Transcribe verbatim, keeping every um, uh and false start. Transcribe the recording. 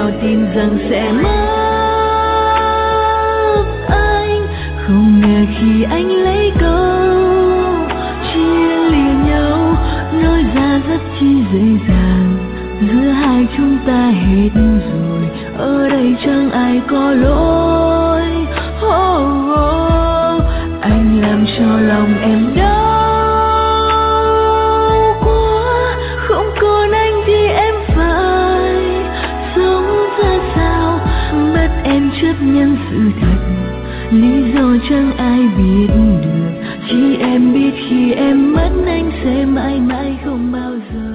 nào tin rằng sẽ mất anh, không ngờ khi anh lấy câu chia lìa nhau nói ra rất chi dễ dàng. Giữa hai chúng ta hết rồi, ở đây chẳng ai có lỗi. Oh, oh, anh làm cho lòng em đau quá, không còn anh thì em phải sống ra sao. Bắt em chấp nhận sự thật, lý do chẳng ai biết được, chỉ em biết khi em mất anh sẽ mãi mãi không bao giờ.